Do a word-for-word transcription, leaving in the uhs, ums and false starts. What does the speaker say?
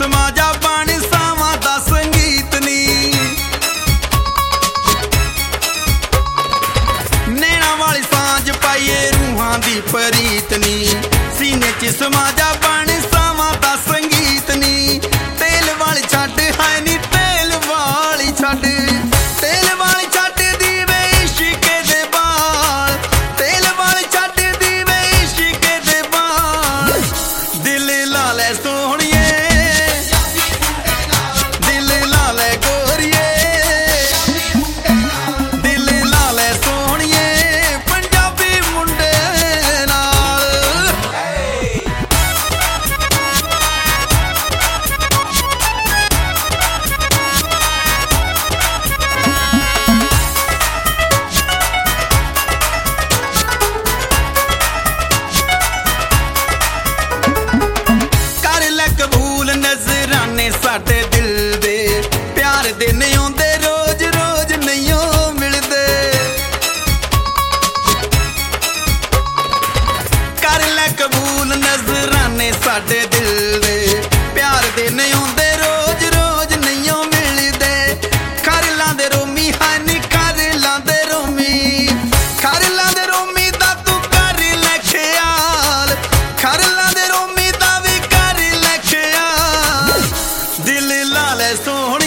ਸਮਾ ਜਾ ਬਣ ਸਾਵਾਂ ਦਾ ਸੰਗੀਤ ਨੀ। ਨੈਣਾ ਵਾਲੀ ਸਾਂਝ ਪਾਈਏ ਰੂਹਾਂ ਦੀ ਪ੍ਰੀਤ ਨੀ। ਸੀਨੇ 'ਚ ਸਮਾ ਜਾ ਬਣ ਸਾਵਾਂ ਦਾ ਸੰਗੀਤ ਨੀ। ਤੇਲ ਵਾਲੀ ਛੱਡ ਹੈ ਨੀ ਤੇਲ ਵਾਲੀ ਛੱਡ, ਤੇਲ ਵਾਲੀ ਛੱਡ ਦੀਵੇ ਇਸ਼ਕੇ ਦੇ ਬਾਲ, ਤੇਲ ਵਾਲੀ ਛੱਡ ਦੀਵੇ ਇਸ਼ਕੇ ਦੇ ਬਾਲ। ਦਿਲ ਲਾ ਲੈ ਸੋਹਣੀਏ, ਦਿਲ ਲਾ ਲੈ ਗੋਰੀਏ, ਦਿਲ ਲਾ ਲੈ ਸੋਹਣੀਏ ਪੰਜਾਬੀ ਮੁੰਡੇ ਨਾਲ। ਕਰ ਲੈ ਕਬੂਲ ਨਜ਼ਰਾਨੇ ਸਾਡੇ ਦਿਲ ਦੇ, ਪਿਆਰ ਦੇ ਨਹੀਂ ਆਉਂਦੇ ਰੋਜ਼ ਰੋਜ਼ ਨਹੀਂ ਓ ਮਿਲਦੇ। ਕਰ ਲੈ ਕਬੂਲ ਨਜ਼ਰਾਨੇ ਸਾਡੇ ਦਿਲ ਦੇ, ਪਿਆਰ ਦੇ ਨਹੀਂ ਆਉਂਦੇ ਰੋਜ਼ ਰੋਜ਼ ਨਹੀਂ ਓ ਮਿਲਦੇ। ਕਰ ਲਾਂਦੇ ਰੋਮੀ ਹੈ ਨੀ ਕਰ ਲਾਂਦੇ ਰੋਮੀ, ਕਰ ਲਾਂਦੇ ਰੋਮੀ ਦਾ ਤੂੰ ਕਰ ਲੈ ਖਿਆਲ, ਕਰ ਲਾਂਦੇ ਰੋਮੀ ਦਾ ਵੀ ਕਰ ਲੈ ਖਿਆਲ। ਦਿਲ ਲਾ ਲੈ ਸੋਹਣ